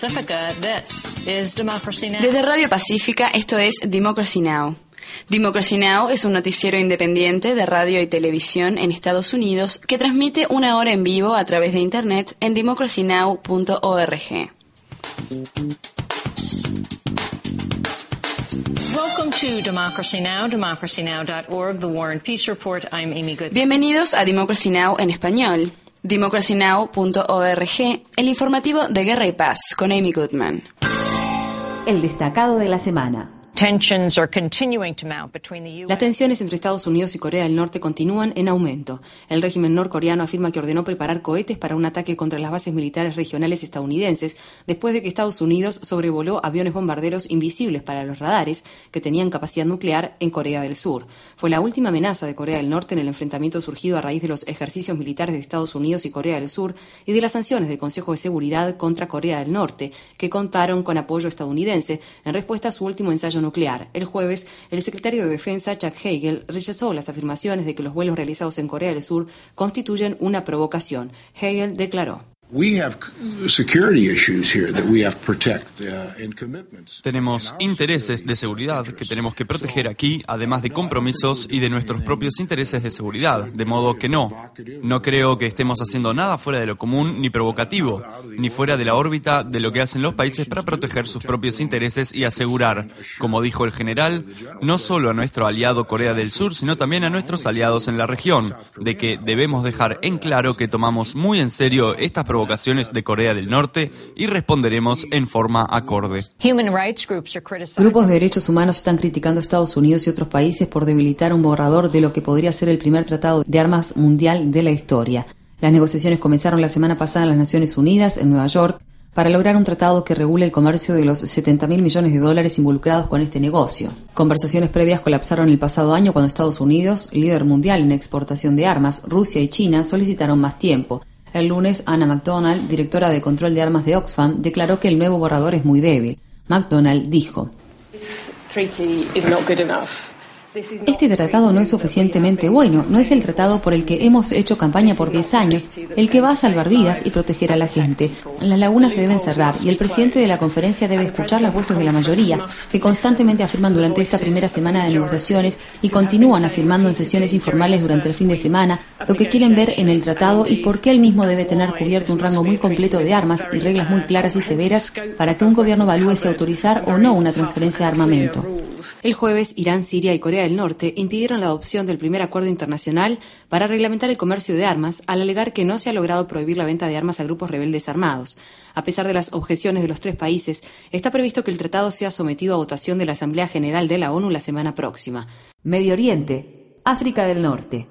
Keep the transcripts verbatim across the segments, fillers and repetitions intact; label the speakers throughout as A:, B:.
A: Pacifica, this is Democracy Now!
B: Desde Radio Pacífica, esto es Democracy Now! Democracy Now! Es un noticiero independiente de radio y televisión en Estados Unidos que transmite una hora en vivo a través de Internet en democracy now punto org.
A: Welcome to Democracy Now!, democracy now dot org, The War and Peace Report. I'm Amy Goodman.
B: Bienvenidos a Democracy Now! En español. democracy now punto org, el informativo de Guerra y Paz, con Amy Goodman.
C: El destacado de la semana.
D: Las tensiones entre Estados Unidos y Corea del Norte continúan en aumento. El régimen norcoreano afirma que ordenó preparar cohetes para un ataque contra las bases militares regionales estadounidenses después de que Estados Unidos sobrevoló aviones bombarderos invisibles para los radares que tenían capacidad nuclear en Corea del Sur. Fue la última amenaza de Corea del Norte en el enfrentamiento surgido a raíz de los ejercicios militares de Estados Unidos y Corea del Sur y de las sanciones del Consejo de Seguridad contra Corea del Norte, que contaron con apoyo estadounidense en respuesta a su último ensayo nuclear. El jueves, el secretario de Defensa, Chuck Hagel, rechazó las afirmaciones de que los vuelos realizados en Corea del Sur constituyen una provocación. Hagel declaró:
E: Tenemos intereses de seguridad que tenemos que proteger aquí, además de compromisos y de nuestros propios intereses de seguridad, de modo que no, no creo que estemos haciendo nada fuera de lo común ni provocativo, ni fuera de la órbita de lo que hacen los países para proteger sus propios intereses y asegurar, como dijo el general, no solo a nuestro aliado Corea del Sur, sino también a nuestros aliados en la región, de que debemos dejar en claro que tomamos muy en serio estas provocaciones de Corea del Norte y responderemos en forma acorde.
D: Grupos de derechos humanos están criticando a Estados Unidos y otros países por debilitar un borrador de lo que podría ser el primer tratado de armas mundial de la historia. Las negociaciones comenzaron la semana pasada en las Naciones Unidas, en Nueva York, para lograr un tratado que regule el comercio de los setenta mil millones de dólares involucrados con este negocio. Conversaciones previas colapsaron el pasado año cuando Estados Unidos, líder mundial en exportación de armas, Rusia y China solicitaron más tiempo. El lunes, Anna McDonald, directora de control de armas de Oxfam, declaró que el nuevo borrador es muy débil. McDonald dijo: Este tratado no es suficientemente bueno, no es el tratado por el que hemos hecho campaña por diez años, el que va a salvar vidas y proteger a la gente. Las lagunas se deben cerrar y el presidente de la conferencia debe escuchar las voces de la mayoría, que constantemente afirman durante esta primera semana de negociaciones y continúan afirmando en sesiones informales durante el fin de semana lo que quieren ver en el tratado y por qué el mismo debe tener cubierto un rango muy completo de armas y reglas muy claras y severas para que un gobierno evalúe si autorizar o no una transferencia de armamento. El jueves, Irán, Siria y Corea del Norte impidieron la adopción del primer acuerdo internacional para reglamentar el comercio de armas al alegar que no se ha logrado prohibir la venta de armas a grupos rebeldes armados. A pesar de las objeciones de los tres países, está previsto que el tratado sea sometido a votación de la Asamblea General de la ONU la semana próxima.
C: Medio Oriente, África del Norte.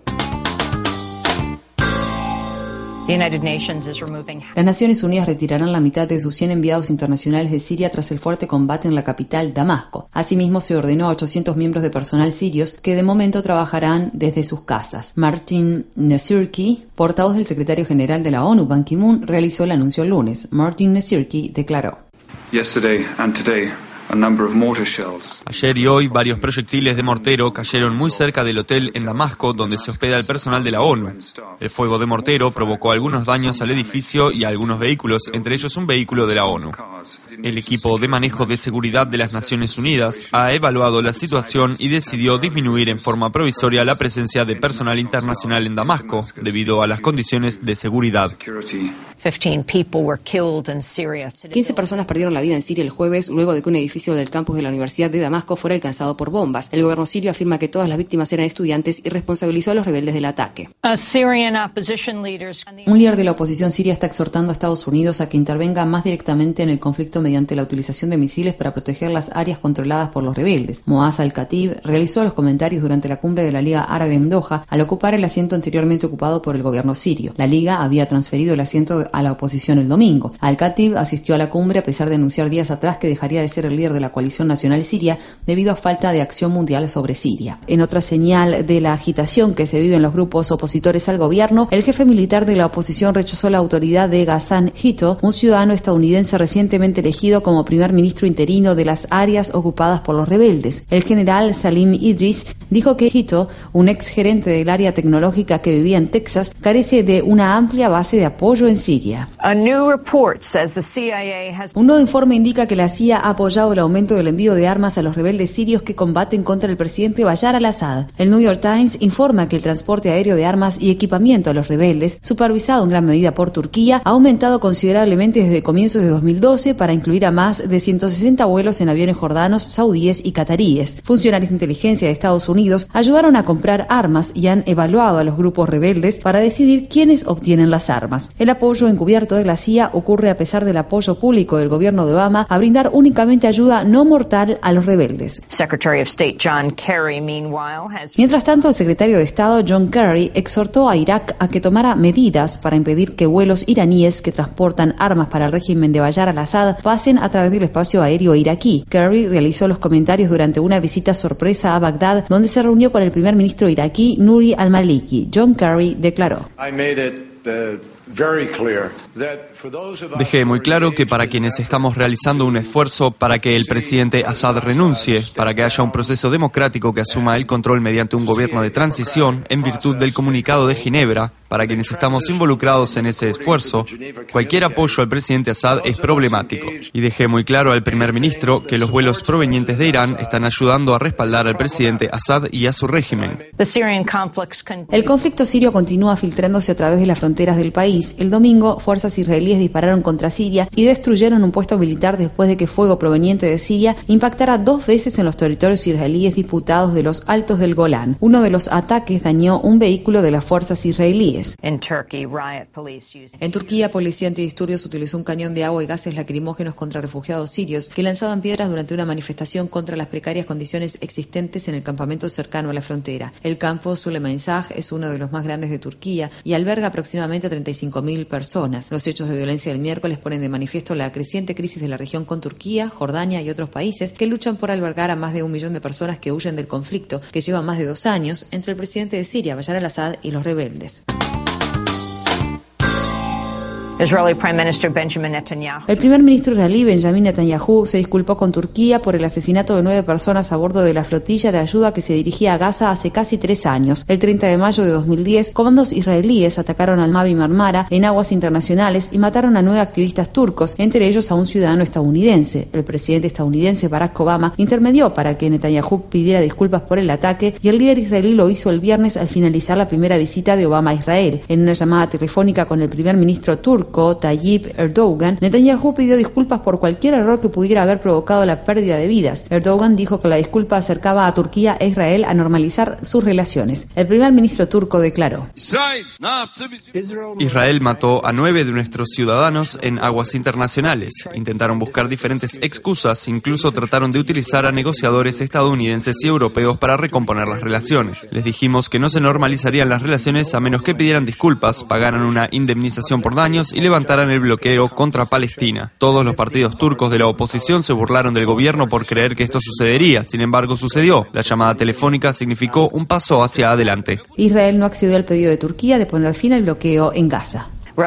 D: Las Naciones Unidas retirarán la mitad de sus cien enviados internacionales de Siria tras el fuerte combate en la capital, Damasco. Asimismo, se ordenó a ochocientos miembros de personal sirios que de momento trabajarán desde sus casas. Martin Nasirki, portavoz del secretario general de la ONU, Ban Ki-moon, realizó el anuncio el lunes. Martin Nasirki declaró:
F: Yesterday and today, a number of mortar shells.
E: Ayer y hoy, varios proyectiles de mortero cayeron muy cerca del hotel en Damasco donde se hospeda el personal de la ONU. El fuego de mortero provocó algunos daños al edificio y a algunos vehículos, entre ellos un vehículo de la ONU. El equipo de manejo de seguridad de las Naciones Unidas ha evaluado la situación y decidió disminuir en forma provisoria la presencia de personal internacional en Damasco debido a las condiciones de seguridad.
D: quince personas perdieron la vida en Siria el jueves luego de que un edificio del campus de la Universidad de Damasco fuera alcanzado por bombas. El gobierno sirio afirma que todas las víctimas eran estudiantes y responsabilizó a los rebeldes del ataque. Un líder de la oposición siria está exhortando a Estados Unidos a que intervenga más directamente en el conflicto mediante la utilización de misiles para proteger las áreas controladas por los rebeldes. Moaz al-Khatib realizó los comentarios durante la cumbre de la Liga Árabe en Doha al ocupar el asiento anteriormente ocupado por el gobierno sirio. La Liga había transferido el asiento a la oposición el domingo. Al-Khatib asistió a la cumbre a pesar de anunciar días atrás que dejaría de ser el líder líder de la coalición nacional siria, debido a falta de acción mundial sobre Siria. En otra señal de la agitación que se vive en los grupos opositores al gobierno, el jefe militar de la oposición rechazó la autoridad de Ghassan Hito, un ciudadano estadounidense recientemente elegido como primer ministro interino de las áreas ocupadas por los rebeldes. El general Salim Idris dijo que Hito, un ex gerente del área tecnológica que vivía en Texas, carece de una amplia base de apoyo en Siria. Un nuevo informe indica que la C I A ha apoyado el aumento del envío de armas a los rebeldes sirios que combaten contra el presidente Bashar al-Assad. El New York Times informa que el transporte aéreo de armas y equipamiento a los rebeldes, supervisado en gran medida por Turquía, ha aumentado considerablemente desde comienzos de dos mil doce para incluir a más de ciento sesenta vuelos en aviones jordanos, saudíes y cataríes. Funcionarios de inteligencia de Estados Unidos ayudaron a comprar armas y han evaluado a los grupos rebeldes para decidir quiénes obtienen las armas. El apoyo encubierto de la C I A ocurre a pesar del apoyo público del gobierno de Obama a brindar únicamente ayuda no mortal a los rebeldes. Mientras tanto, el secretario de Estado John Kerry exhortó a Irak a que tomara medidas para impedir que vuelos iraníes que transportan armas para el régimen de Bashar al-Assad pasen a través del espacio aéreo iraquí. Kerry realizó los comentarios durante una visita sorpresa a Bagdad, donde se reunió con el primer ministro iraquí Nouri al-Maliki. John Kerry declaró:
E: Dejé muy claro que para quienes estamos realizando un esfuerzo para que el presidente Assad renuncie, para que haya un proceso democrático que asuma el control mediante un gobierno de transición en virtud del Comunicado de Ginebra, para quienes estamos involucrados en ese esfuerzo, cualquier apoyo al presidente Assad es problemático. Y dejé muy claro al primer ministro que los vuelos provenientes de Irán están ayudando a respaldar al presidente Assad y a su régimen.
D: El conflicto sirio continúa filtrándose a través de las fronteras del país. El domingo, fuerzas israelíes dispararon contra Siria y destruyeron un puesto militar después de que fuego proveniente de Siria impactara dos veces en los territorios israelíes disputados de los Altos del Golán. Uno de los ataques dañó un vehículo de las fuerzas israelíes. En Turquía, policía antidisturbios utilizó un cañón de agua y gases lacrimógenos contra refugiados sirios que lanzaban piedras durante una manifestación contra las precarias condiciones existentes en el campamento cercano a la frontera. El campo Süleymanşah es uno de los más grandes de Turquía y alberga aproximadamente treinta y cinco mil personas. Los hechos de violencia del miércoles ponen de manifiesto la creciente crisis de la región con Turquía, Jordania y otros países que luchan por albergar a más de un millón de personas que huyen del conflicto que lleva más de dos años entre el presidente de Siria, Bashar al-Assad, y los rebeldes. El primer ministro israelí Benjamin Netanyahu se disculpó con Turquía por el asesinato de nueve personas a bordo de la flotilla de ayuda que se dirigía a Gaza hace casi tres años. El treinta de mayo de dos mil diez, comandos israelíes atacaron al Mavi Marmara en aguas internacionales y mataron a nueve activistas turcos, entre ellos a un ciudadano estadounidense. El presidente estadounidense Barack Obama intermedió para que Netanyahu pidiera disculpas por el ataque y el líder israelí lo hizo el viernes al finalizar la primera visita de Obama a Israel. En una llamada telefónica con el primer ministro turco Tayyip Erdogan, Netanyahu pidió disculpas por cualquier error que pudiera haber provocado la pérdida de vidas. Erdogan dijo que la disculpa acercaba a Turquía e Israel a normalizar sus relaciones. El primer ministro turco declaró:
E: Israel mató a nueve de nuestros ciudadanos en aguas internacionales. Intentaron buscar diferentes excusas, incluso trataron de utilizar a negociadores estadounidenses y europeos para recomponer las relaciones. Les dijimos que no se normalizarían las relaciones a menos que pidieran disculpas, pagaran una indemnización por daños y levantaran el bloqueo contra Palestina. Todos los partidos turcos de la oposición se burlaron del gobierno por creer que esto sucedería. Sin embargo, sucedió. La llamada telefónica significó un paso hacia adelante.
D: Israel no accedió al pedido de Turquía de poner fin al bloqueo en Gaza.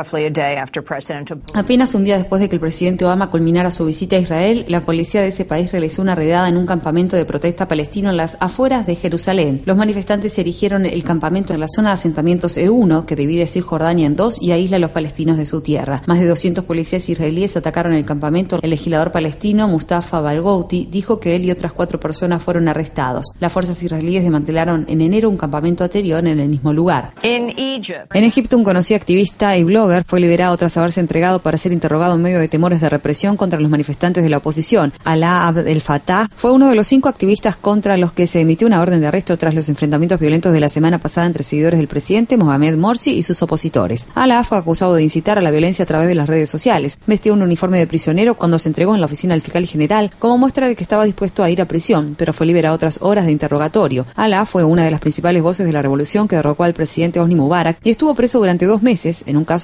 D: Apenas un día después de que el presidente Obama culminara su visita a Israel, la policía de ese país realizó una redada en un campamento de protesta palestino en las afueras de Jerusalén. Los manifestantes erigieron el campamento en la zona de asentamientos E uno, que divide Cisjordania en dos y aísla a los palestinos de su tierra. Más de doscientos policías israelíes atacaron el campamento. El legislador palestino Mustafa Balgouti dijo que él y otras cuatro personas fueron arrestados. Las fuerzas israelíes desmantelaron en enero un campamento anterior en el mismo lugar. En Egipto, un conocido activista y blogger fue liberado tras haberse entregado para ser interrogado en medio de temores de represión contra los manifestantes de la oposición. Alaa Abd el Fattah fue uno de los cinco activistas contra los que se emitió una orden de arresto tras los enfrentamientos violentos de la semana pasada entre seguidores del presidente Mohamed Morsi y sus opositores. Alaa fue acusado de incitar a la violencia a través de las redes sociales. Vestía un uniforme de prisionero cuando se entregó en la oficina del fiscal general como muestra de que estaba dispuesto a ir a prisión, pero fue liberado tras horas de interrogatorio. Alaa fue una de las principales voces de la revolución que derrocó al presidente Hosni Mubarak y estuvo preso durante dos meses en un caso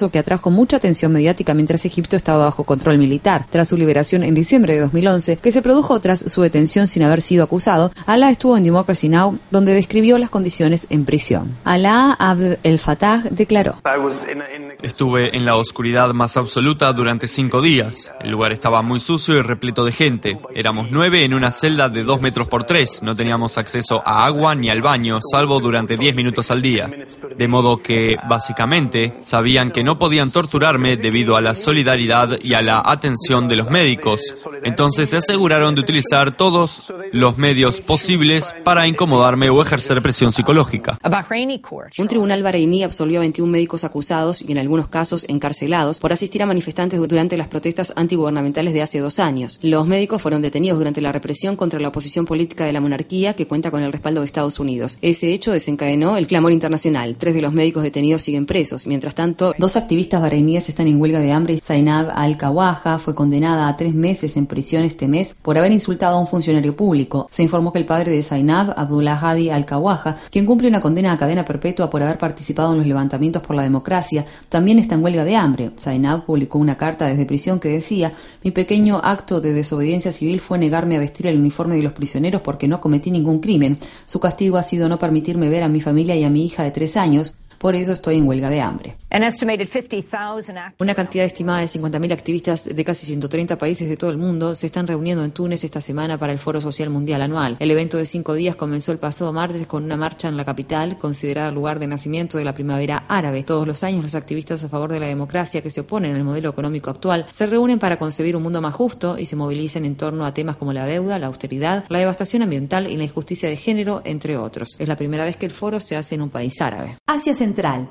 D: caso que atrajo mucha atención mediática mientras Egipto estaba bajo control militar. Tras su liberación en diciembre de dos mil once, que se produjo tras su detención sin haber sido acusado, Alaa estuvo en Democracy Now!, donde describió las condiciones en prisión. Alaa Abd el Fattah declaró:
E: Estuve en la oscuridad más absoluta durante cinco días. El lugar estaba muy sucio y repleto de gente. Éramos nueve en una celda de dos metros por tres. No teníamos acceso a agua ni al baño, salvo durante diez minutos al día. De modo que, básicamente, sabían que no podían torturarme debido a la solidaridad y a la atención de los médicos. Entonces se aseguraron de utilizar todos los medios posibles para incomodarme o ejercer presión psicológica.
B: Un tribunal bareiní absolvió a veintiún médicos acusados y en algunos casos encarcelados por asistir a manifestantes durante las protestas antigubernamentales de hace dos años. Los médicos fueron detenidos durante la represión contra la oposición política de la monarquía, que cuenta con el respaldo de Estados Unidos. Ese hecho desencadenó el clamor internacional. Tres de los médicos detenidos siguen presos. Mientras tanto,
D: dos activistas bareiníes están en huelga de hambre. Zainab Al-Kawaja fue condenada a tres meses en prisión este mes por haber insultado a un funcionario público. Se informó que el padre de Zainab, Abdullah Hadi Al-Kawaja, quien cumple una condena a cadena perpetua por haber participado en los levantamientos por la democracia, también está en huelga de hambre. Zainab publicó una carta desde prisión que decía: mi pequeño acto de desobediencia civil fue negarme a vestir el uniforme de los prisioneros porque no cometí ningún crimen. Su castigo ha sido no permitirme ver a mi familia y a mi hija de tres años. Por eso estoy en huelga de hambre. Una cantidad estimada de cincuenta mil activistas de casi ciento treinta países de todo el mundo se están reuniendo en Túnez esta semana para el Foro Social Mundial anual. El evento de cinco días comenzó el pasado martes con una marcha en la capital, considerada el lugar de nacimiento de la primavera árabe. Todos los años, los activistas a favor de la democracia que se oponen al modelo económico actual se reúnen para concebir un mundo más justo y se movilizan en torno a temas como la deuda, la austeridad, la devastación ambiental y la injusticia de género, entre otros. Es la primera vez que el foro se hace en un país árabe.
C: Asia Central.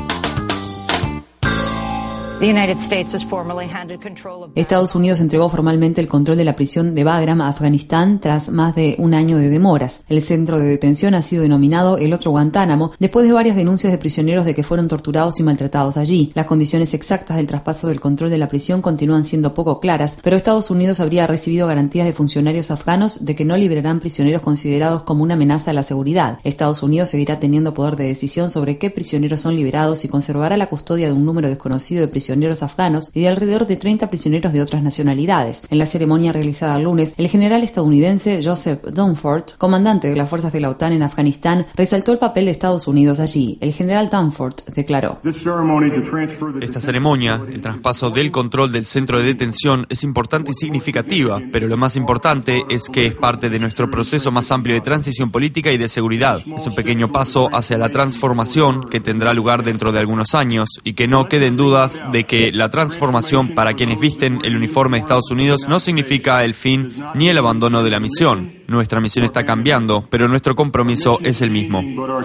D: Estados Unidos entregó formalmente el control de la prisión de Bagram a Afganistán tras más de un año de demoras. El centro de detención ha sido denominado el otro Guantánamo después de varias denuncias de prisioneros de que fueron torturados y maltratados allí. Las condiciones exactas del traspaso del control de la prisión continúan siendo poco claras, pero Estados Unidos habría recibido garantías de funcionarios afganos de que no liberarán prisioneros considerados como una amenaza a la seguridad. Estados Unidos seguirá teniendo poder de decisión sobre qué prisioneros son liberados y conservará la custodia de un número desconocido de prisioneros afganos y de alrededor de treinta prisioneros de otras nacionalidades. En la ceremonia realizada el lunes, el general estadounidense Joseph Dunford, comandante de las fuerzas de la OTAN en Afganistán, resaltó el papel de Estados Unidos allí. El general Dunford declaró:
E: Esta ceremonia, el traspaso del control del centro de detención, es importante y significativa, pero lo más importante es que es parte de nuestro proceso más amplio de transición política y de seguridad. Es un pequeño paso hacia la transformación que tendrá lugar dentro de algunos años y que no queden dudas de que la transformación para quienes visten el uniforme de Estados Unidos no significa el fin ni el abandono de la misión. Nuestra misión está cambiando, pero nuestro compromiso es el mismo.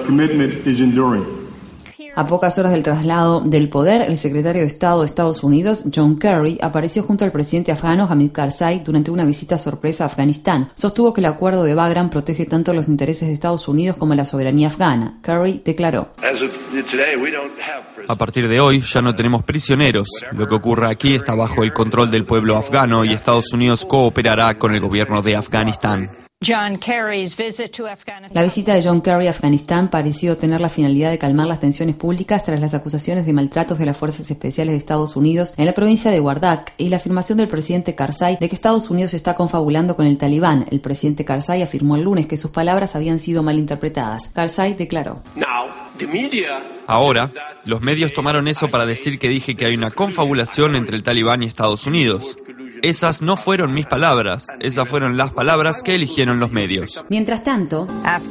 D: A pocas horas del traslado del poder, el secretario de Estado de Estados Unidos, John Kerry, apareció junto al presidente afgano Hamid Karzai durante una visita sorpresa a Afganistán. Sostuvo que el acuerdo de Bagram protege tanto los intereses de Estados Unidos como la soberanía afgana. Kerry declaró:
E: A partir de hoy ya no tenemos prisioneros. Lo que ocurra aquí está bajo el control del pueblo afgano y Estados Unidos cooperará con el gobierno de Afganistán.
D: La visita de John Kerry a Afganistán pareció tener la finalidad de calmar las tensiones públicas tras las acusaciones de maltratos de las fuerzas especiales de Estados Unidos en la provincia de Wardak y la afirmación del presidente Karzai de que Estados Unidos está confabulando con el Talibán. El presidente Karzai afirmó el lunes que sus palabras habían sido malinterpretadas. Karzai declaró:
E: Ahora, los medios tomaron eso para decir que dije que hay una confabulación entre el Talibán y Estados Unidos. Esas no fueron mis palabras, esas fueron las palabras que eligieron los medios.
D: Mientras tanto,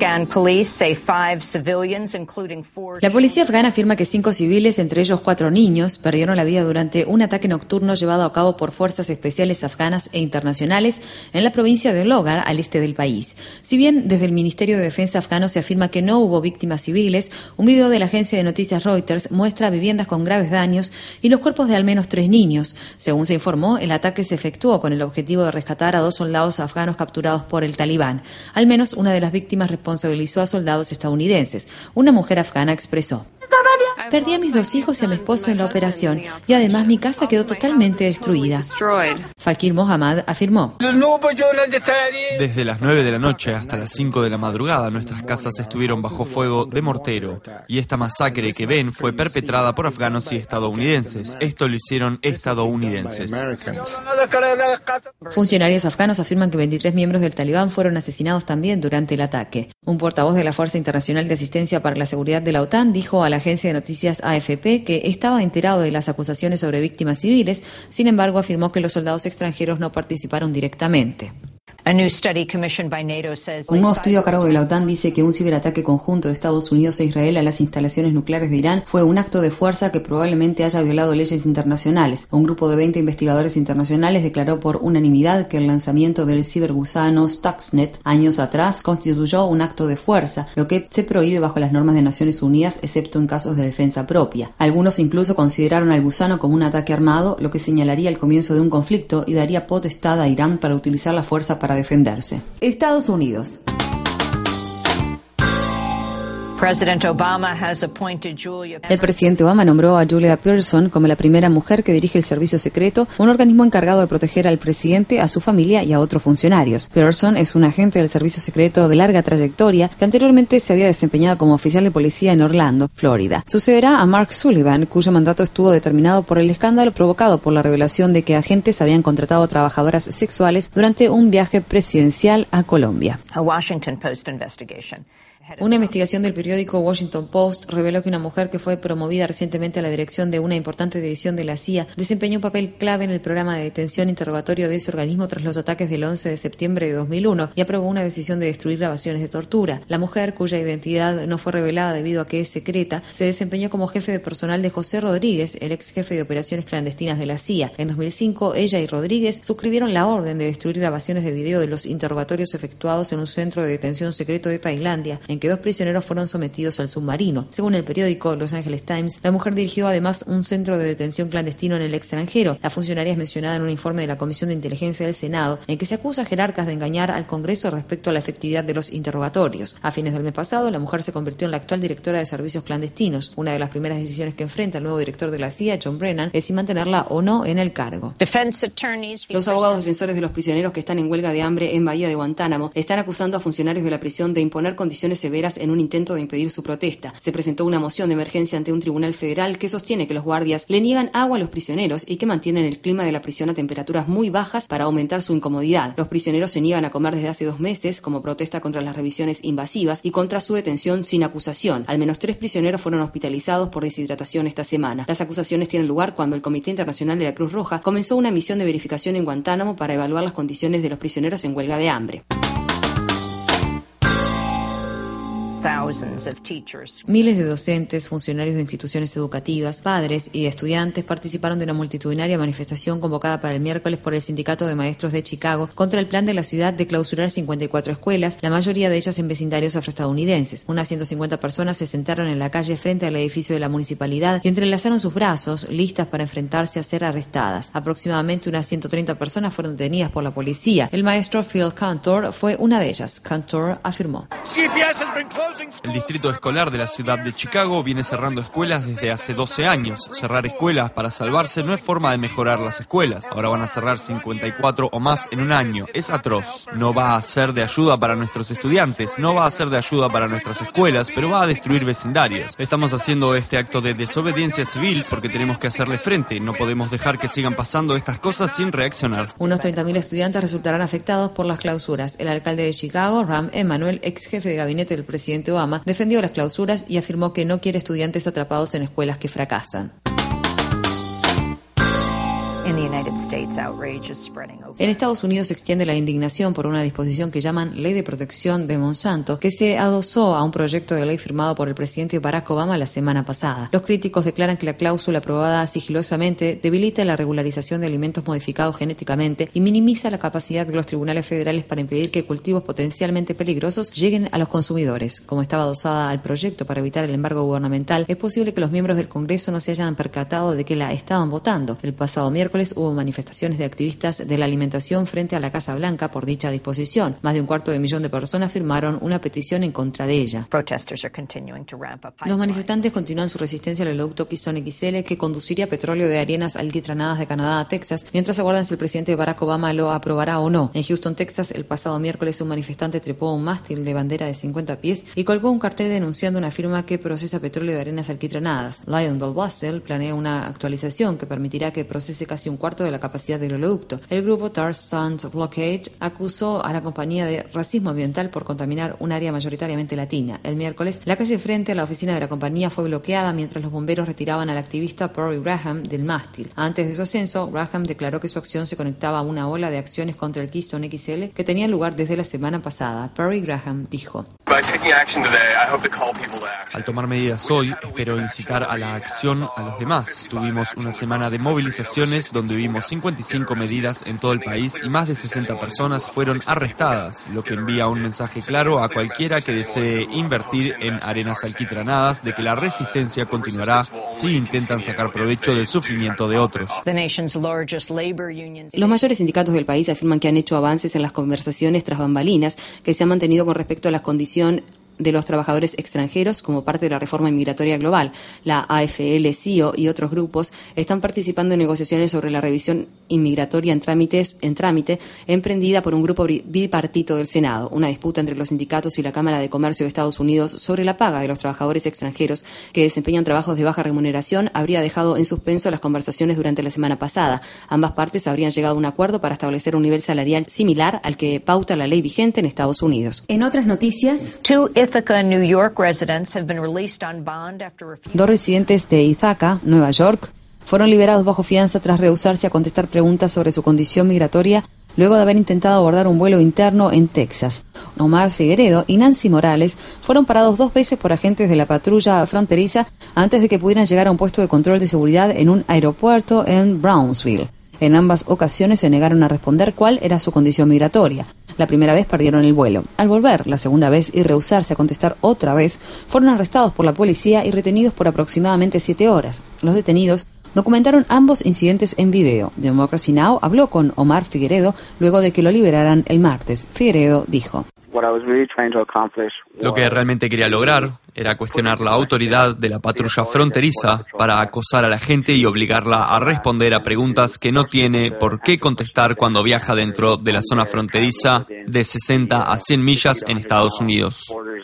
D: la policía afgana afirma que cinco civiles, entre ellos cuatro niños, perdieron la vida durante un ataque nocturno llevado a cabo por fuerzas especiales afganas e internacionales en la provincia de Logar, al este del país. Si bien desde el Ministerio de Defensa afgano se afirma que no hubo víctimas civiles, un video de la agencia de noticias Reuters muestra viviendas con graves daños y los cuerpos de al menos tres niños. Según se informó, el ataque se efectuó con el objetivo de rescatar a dos soldados afganos capturados por el Talibán. Al menos una de las víctimas responsabilizó a soldados estadounidenses. Una mujer afgana expresó:
G: Perdí a mis dos hijos y a mi esposo en la operación, y además mi casa quedó totalmente destruida. Fakir Mohammad afirmó:
E: Desde las nueve de la noche hasta las cinco de la madrugada, nuestras casas estuvieron bajo fuego de mortero, y esta masacre que ven fue perpetrada por afganos y estadounidenses. Esto lo hicieron estadounidenses.
G: Funcionarios afganos afirman que veintitrés miembros del Talibán fueron asesinados también durante el ataque. Un portavoz de la Fuerza Internacional de Asistencia para la Seguridad de la OTAN dijo a la agencia de noticias A F P que estaba enterado de las acusaciones sobre víctimas civiles, sin embargo afirmó que los soldados extranjeros no participaron directamente.
A: Un
D: nuevo estudio a cargo de la OTAN dice que un ciberataque conjunto de Estados Unidos e Israel a las instalaciones nucleares de Irán fue un acto de fuerza que probablemente haya violado leyes internacionales. Un grupo de veinte investigadores internacionales declaró por unanimidad que el lanzamiento del cibergusano Stuxnet años atrás constituyó un acto de fuerza, lo que se prohíbe bajo las normas de Naciones Unidas, excepto en casos de defensa propia. Algunos incluso consideraron al gusano como un ataque armado, lo que señalaría el comienzo de un conflicto y daría potestad a Irán para utilizar la fuerza para defenderse.
C: Estados Unidos.
D: El presidente Obama nombró a Julia Pearson como la primera mujer que dirige el Servicio Secreto, un organismo encargado de proteger al presidente, a su familia y a otros funcionarios. Pearson es un agente del Servicio Secreto de larga trayectoria que anteriormente se había desempeñado como oficial de policía en Orlando, Florida. Sucederá a Mark Sullivan, cuyo mandato estuvo determinado por el escándalo provocado por la revelación de que agentes habían contratado a trabajadoras sexuales durante un viaje presidencial a Colombia. Una investigación del periódico Washington Post reveló que una mujer que fue promovida recientemente a la dirección de una importante división de la C I A desempeñó un papel clave en el programa de detención interrogatorio de ese organismo tras los ataques del once de septiembre de dos mil uno y aprobó una decisión de destruir grabaciones de tortura. La mujer, cuya identidad no fue revelada debido a que es secreta, se desempeñó como jefe de personal de José Rodríguez, el ex jefe de operaciones clandestinas de la C I A. En dos mil cinco, ella y Rodríguez suscribieron la orden de destruir grabaciones de video de los interrogatorios efectuados en un centro de detención secreto de Tailandia, en que dos prisioneros fueron sometidos al submarino. Según el periódico Los Angeles Times, la mujer dirigió además un centro de detención clandestino en el extranjero. La funcionaria es mencionada en un informe de la Comisión de Inteligencia del Senado, en que se acusa a jerarcas de engañar al Congreso respecto a la efectividad de los interrogatorios. A fines del mes pasado, la mujer se convirtió en la actual directora de servicios clandestinos. Una de las primeras decisiones que enfrenta el nuevo director de la C I A, John Brennan, es si mantenerla o no en el cargo. Los abogados defensores de los prisioneros que están en huelga de hambre en Bahía de Guantánamo están acusando a funcionarios de la prisión de imponer condiciones severas en un intento de impedir su protesta. Se presentó una moción de emergencia ante un tribunal federal que sostiene que los guardias le niegan agua a los prisioneros y que mantienen el clima de la prisión a temperaturas muy bajas para aumentar su incomodidad. Los prisioneros se niegan a comer desde hace dos meses como protesta contra las revisiones invasivas y contra su detención sin acusación. Al menos tres prisioneros fueron hospitalizados por deshidratación esta semana. Las acusaciones tienen lugar cuando el Comité Internacional de la Cruz Roja comenzó una misión de verificación en Guantánamo para evaluar las condiciones de los prisioneros en huelga de hambre. Miles de docentes, funcionarios de instituciones educativas, padres y estudiantes participaron de una multitudinaria manifestación convocada para el miércoles por el Sindicato de Maestros de Chicago contra el plan de la ciudad de clausurar cincuenta y cuatro escuelas, la mayoría de ellas en vecindarios afroestadounidenses. Unas ciento cincuenta personas se sentaron en la calle frente al edificio de la municipalidad y entrelazaron sus brazos, listas para enfrentarse a ser arrestadas. Aproximadamente unas ciento treinta personas fueron detenidas por la policía. El maestro Phil Cantor fue una de ellas. Cantor afirmó:
E: El distrito escolar de la ciudad de Chicago viene cerrando escuelas desde hace doce años. Cerrar escuelas para salvarse no es forma de mejorar las escuelas. Ahora van a cerrar cincuenta y cuatro o más en un año. Es atroz. No va a ser de ayuda para nuestros estudiantes, no va a ser de ayuda para nuestras escuelas, pero va a destruir vecindarios. Estamos haciendo este acto de desobediencia civil porque tenemos que hacerle frente. No podemos dejar que sigan pasando estas cosas sin reaccionar.
G: Unos treinta mil estudiantes resultarán afectados por las clausuras. El alcalde de Chicago, Rahm Emanuel, ex jefe de gabinete del presidente Obama, defendió las clausuras y afirmó que no quiere estudiantes atrapados en escuelas que fracasan. En Estados Unidos se extiende la indignación por una disposición que llaman Ley de Protección de Monsanto, que se adosó a un proyecto de ley firmado por el presidente Barack Obama la semana pasada. Los críticos declaran que la cláusula aprobada sigilosamente debilita la regularización de alimentos modificados genéticamente y minimiza la capacidad de los tribunales federales para impedir que cultivos potencialmente peligrosos lleguen a los consumidores. Como estaba adosada al proyecto para evitar el embargo gubernamental, es posible que los miembros del Congreso no se hayan percatado de que la estaban votando. El pasado miércoles hubo manifestaciones de activistas de la alimentación frente a la Casa Blanca por dicha disposición. Más de un cuarto de millón de personas firmaron una petición en contra de ella. Los manifestantes continúan su resistencia al oleoducto Keystone X L, que conduciría petróleo de arenas alquitranadas de Canadá a Texas, mientras aguardan si el presidente Barack Obama lo aprobará o no. En Houston, Texas, el pasado miércoles un manifestante trepó un mástil de bandera de cincuenta pies y colgó un cartel denunciando una firma que procesa petróleo de arenas alquitranadas. Lyondell Basel planea una actualización que permitirá que procese casi un cuarto de la capacidad del oleoducto. El grupo Tar Sands Blockade acusó a la compañía de racismo ambiental por contaminar un área mayoritariamente latina. El miércoles, la calle frente a la oficina de la compañía fue bloqueada mientras los bomberos retiraban al activista Perry Graham del mástil. Antes de su ascenso, Graham declaró que su acción se conectaba a una ola de acciones contra el Keystone X L que tenía lugar desde la semana pasada. Perry Graham dijo:
E: Al tomar medidas hoy, espero incitar a la acción a los demás. Tuvimos una semana de movilizaciones donde vimos cincuenta y cinco medidas en todo el país y más de sesenta personas fueron arrestadas, lo que envía un mensaje claro a cualquiera que desee invertir en arenas alquitranadas de que la resistencia continuará si intentan sacar provecho del sufrimiento de otros.
D: Los mayores sindicatos del país afirman que han hecho avances en las conversaciones tras bambalinas que se han mantenido con respecto a la condición de los trabajadores extranjeros como parte de la reforma inmigratoria global. La A F L C I O y otros grupos están participando en negociaciones sobre la revisión inmigratoria en trámites en trámite emprendida por un grupo bipartito del Senado. Una disputa entre los sindicatos y la Cámara de Comercio de Estados Unidos sobre la paga de los trabajadores extranjeros que desempeñan trabajos de baja remuneración habría dejado en suspenso las conversaciones durante la semana pasada. Ambas partes habrían llegado a un acuerdo para establecer un nivel salarial similar al que pauta la ley vigente en Estados Unidos.
C: En otras noticias,
D: Dos residentes de Ithaca, Nueva York, fueron liberados bajo fianza tras rehusarse a contestar preguntas sobre su condición migratoria luego de haber intentado abordar un vuelo interno en Texas. Omar Figueredo y Nancy Morales fueron parados dos veces por agentes de la patrulla fronteriza antes de que pudieran llegar a un puesto de control de seguridad en un aeropuerto en Brownsville. En ambas ocasiones se negaron a responder cuál era su condición migratoria. La primera vez perdieron el vuelo. Al volver, la segunda vez, y rehusarse a contestar otra vez, fueron arrestados por la policía y retenidos por aproximadamente siete horas. Los detenidos documentaron ambos incidentes en video. Democracy Now! Habló con Omar Figueredo luego de que lo liberaran el martes. Figueredo dijo:
E: Lo que realmente quería lograr era cuestionar la autoridad de la patrulla fronteriza para acosar a la gente y obligarla a responder a preguntas que no tiene por qué contestar cuando viaja dentro de la zona fronteriza de sesenta a cien millas en Estados Unidos.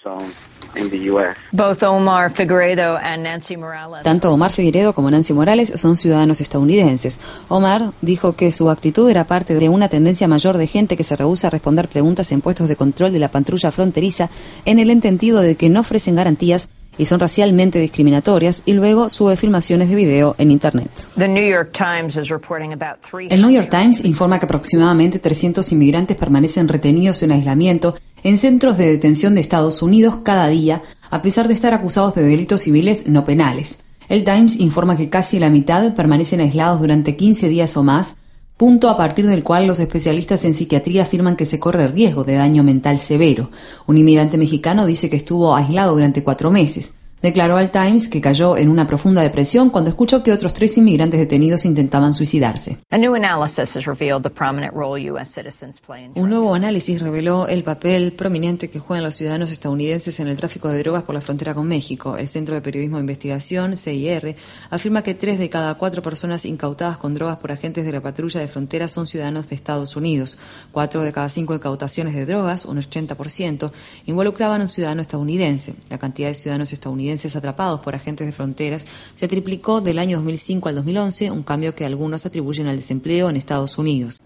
D: Tanto Omar Figueredo como Nancy Morales son ciudadanos estadounidenses. Omar dijo que su actitud era parte de una tendencia mayor de gente que se rehúsa a responder preguntas en puestos de control de la patrulla fronteriza en el entendido de que no ofrecen garantías y son racialmente discriminatorias, y luego sube filmaciones de video en Internet.
A: The New York Times is reporting about three
D: El New York Times informa que aproximadamente trescientos inmigrantes permanecen retenidos en aislamiento en centros de detención de Estados Unidos cada día, a pesar de estar acusados de delitos civiles no penales. El Times informa que casi la mitad permanecen aislados durante quince días o más, punto a partir del cual los especialistas en psiquiatría afirman que se corre riesgo de daño mental severo. Un inmigrante mexicano dice que estuvo aislado durante cuatro meses. Declaró al Times que cayó en una profunda depresión cuando escuchó que otros tres inmigrantes detenidos intentaban suicidarse. Un nuevo análisis reveló el papel prominente que juegan los ciudadanos estadounidenses en el tráfico de drogas por la frontera con México. El Centro de Periodismo de Investigación, C I R, afirma que tres de cada cuatro personas incautadas con drogas por agentes de la patrulla de frontera son ciudadanos de Estados Unidos. Cuatro de cada cinco incautaciones de drogas, un ochenta por ciento, involucraban a un ciudadano estadounidense. La cantidad de ciudadanos estadounidenses atrapados por agentes de fronteras se triplicó del año dos mil cinco al dos mil once, un cambio que algunos atribuyen al desempleo en Estados Unidos.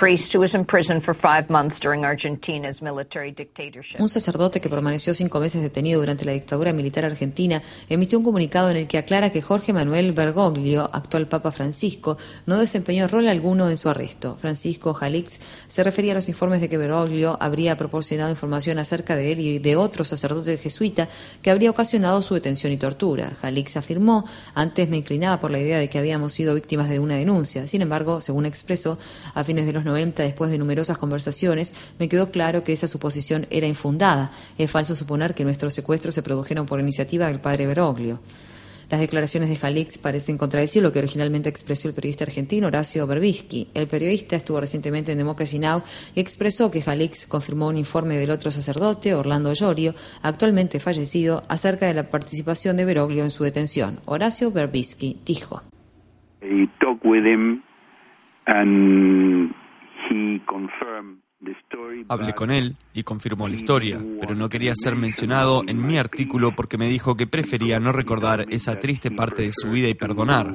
D: Un sacerdote que permaneció cinco meses detenido durante la dictadura militar argentina emitió un comunicado en el que aclara que Jorge Manuel Bergoglio, actual Papa Francisco, no desempeñó rol alguno en su arresto. Francisco Jalix se refería a los informes de que Bergoglio habría proporcionado información acerca de él y de otro sacerdote jesuita que habría ocasionado su detención y tortura. Jalix afirmó: antes me inclinaba por la idea de que habíamos sido víctimas de una denuncia. Sin embargo, según expresó, a fines de los noventa, después de numerosas conversaciones, me quedó claro que esa suposición era infundada. Es falso suponer que nuestros secuestros se produjeron por iniciativa del padre Bergoglio.
G: Las declaraciones de Jalix parecen contradecir lo que originalmente expresó el periodista argentino Horacio Berbisky. El periodista estuvo recientemente en Democracy Now! Y expresó que Jalix confirmó un informe del otro sacerdote, Orlando Llorio, actualmente fallecido, acerca de la participación de Bergoglio en su detención. Horacio Berbisky dijo:
H: He talked with him and he confirmed.
E: Hablé con él y confirmó la historia, pero no quería ser mencionado en mi artículo porque me dijo que prefería no recordar esa triste parte de su vida y perdonar,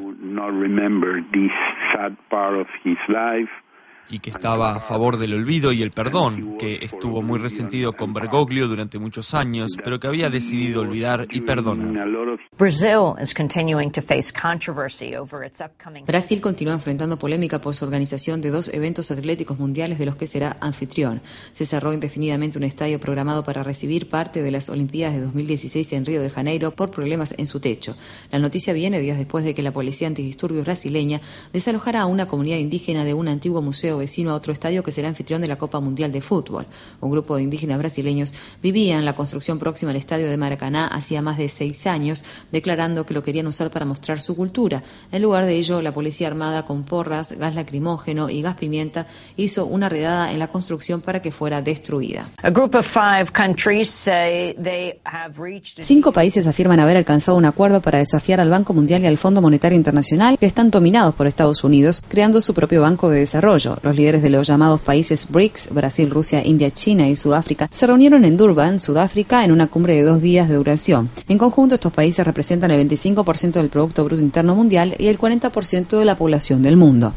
E: y que estaba a favor del olvido y el perdón, que estuvo muy resentido con Bergoglio durante muchos años, pero que había decidido olvidar y perdonar.
G: Brasil continúa enfrentando polémica por su organización de dos eventos atléticos mundiales de los que será anfitrión. Se cerró indefinidamente un estadio programado para recibir parte de las Olimpiadas de dos mil dieciséis en Río de Janeiro por problemas en su techo. La noticia viene días después de que la policía antidisturbios brasileña desalojara a una comunidad indígena de un antiguo museo vecino a otro estadio que será anfitrión de la Copa Mundial de Fútbol. Un grupo de indígenas brasileños vivía en la construcción próxima al estadio de Maracaná hacía más de seis años, declarando que lo querían usar para mostrar su cultura. En lugar de ello, la policía armada con porras, gas lacrimógeno y gas pimienta hizo una redada en la construcción para que fuera destruida.
D: Cinco países afirman haber alcanzado un acuerdo para desafiar al Banco Mundial y al Fondo Monetario Internacional, que están dominados por Estados Unidos, creando su propio banco de desarrollo. Los líderes de los llamados países B R I C S, Brasil, Rusia, India, China y Sudáfrica, se reunieron en Durban, Sudáfrica, en una cumbre de dos días de duración. En conjunto, estos países representan el veinticinco por ciento del Producto Bruto Interno Mundial y el cuarenta por ciento de la población del mundo.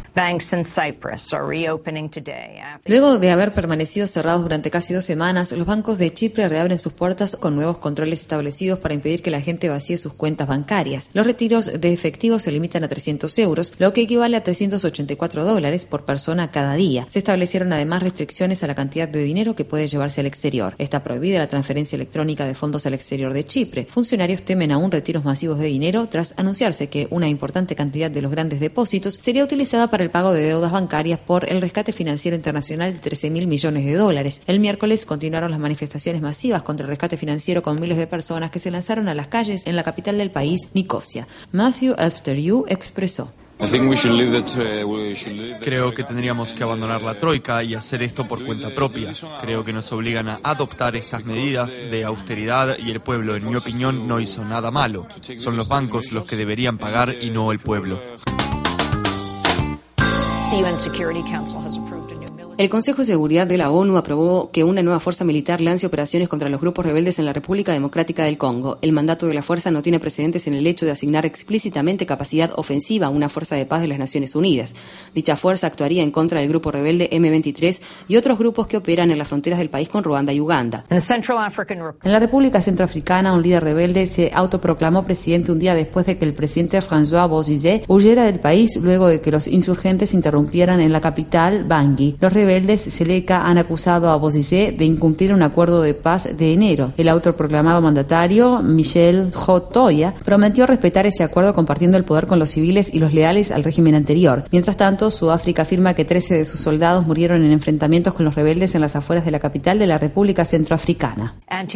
D: Luego de haber permanecido cerrados durante casi dos semanas, los bancos de Chipre reabren sus puertas con nuevos controles establecidos para impedir que la gente vacíe sus cuentas bancarias. Los retiros de efectivo se limitan a trescientos euros, lo que equivale a trescientos ochenta y cuatro dólares por persona cada día. Se establecieron además restricciones a la cantidad de dinero que puede llevarse al exterior. Está prohibida la transferencia electrónica de fondos al exterior de Chipre. Funcionarios temen aún retiros masivos de dinero tras anunciarse que una importante cantidad de los grandes depósitos sería utilizada para el pago de deudas bancarias por el rescate financiero internacional de trece mil millones de dólares. El miércoles continuaron las manifestaciones masivas contra el rescate financiero con miles de personas que se lanzaron a las calles en la capital del país, Nicosia. Matthew Elfteriou expresó:
E: Creo que tendríamos que abandonar la troika y hacer esto por cuenta propia. Creo que nos obligan a adoptar estas medidas de austeridad y el pueblo, en mi opinión, no hizo nada malo. Son los bancos los que deberían pagar y no el pueblo.
D: El Consejo de Seguridad de la ONU aprobó que una nueva fuerza militar lance operaciones contra los grupos rebeldes en la República Democrática del Congo. El mandato de la fuerza no tiene precedentes en el hecho de asignar explícitamente capacidad ofensiva a una fuerza de paz de las Naciones Unidas. Dicha fuerza actuaría en contra del grupo rebelde eme veintitrés y otros grupos que operan en las fronteras del país con Ruanda y Uganda. En la República Centroafricana, un líder rebelde se autoproclamó presidente un día después de que el presidente François Bozizé huyera del país luego de que los insurgentes interrumpieran en la capital, Bangui. Los rebeldes Seleka han acusado a Bozizé de incumplir un acuerdo de paz de enero. El autoproclamado mandatario, Michel Djotoya, prometió respetar ese acuerdo compartiendo el poder con los civiles y los leales al régimen anterior. Mientras tanto, Sudáfrica afirma que trece de sus soldados murieron en enfrentamientos con los rebeldes en las afueras de la capital de la República Centroafricana.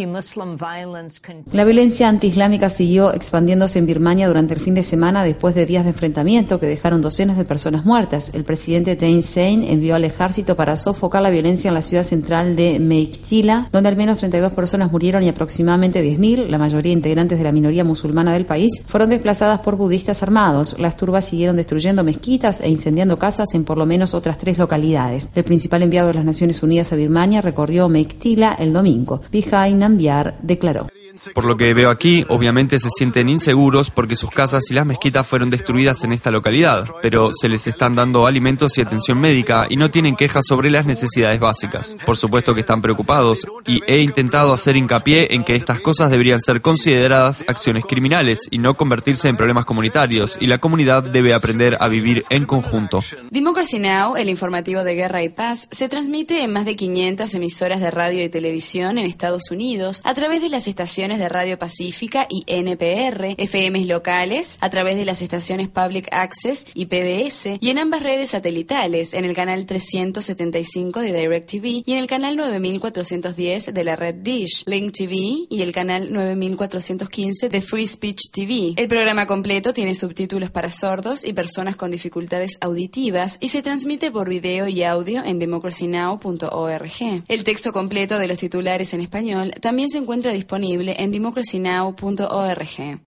D: La violencia antiislámica siguió expandiéndose en Birmania durante el fin de semana después de días de enfrentamiento que dejaron docenas de personas muertas. El presidente Thein Sein envió al ejército para para sofocar la violencia en la ciudad central de Meiktila, donde al menos treinta y dos personas murieron y aproximadamente diez mil, la mayoría integrantes de la minoría musulmana del país, fueron desplazadas por budistas armados. Las turbas siguieron destruyendo mezquitas e incendiando casas en por lo menos otras tres localidades. El principal enviado de las Naciones Unidas a Birmania recorrió Meiktila el domingo. Vijay Nambiar declaró:
E: Por lo que veo aquí, obviamente se sienten inseguros porque sus casas y las mezquitas fueron destruidas en esta localidad, pero se les están dando alimentos y atención médica y no tienen quejas sobre las necesidades básicas. Por supuesto que están preocupados y he intentado hacer hincapié en que estas cosas deberían ser consideradas acciones criminales y no convertirse en problemas comunitarios, y la comunidad debe aprender a vivir en conjunto.
B: Democracy Now!, el informativo de guerra y paz, se transmite en más de quinientas emisoras de radio y televisión en Estados Unidos a través de las estaciones estaciones de Radio Pacífica y N P R, F Ms locales, a través de las estaciones Public Access y P B S, y en ambas redes satelitales, en el canal trescientos setenta y cinco de DirecTV y en el canal nueve mil cuatrocientos diez de la red Dish, Link T V y el canal nueve mil cuatrocientos quince de Free Speech T V. El programa completo tiene subtítulos para sordos y personas con dificultades auditivas y se transmite por video y audio en democracy now punto org. El texto completo de los titulares en español también se encuentra disponible en democracy now punto org.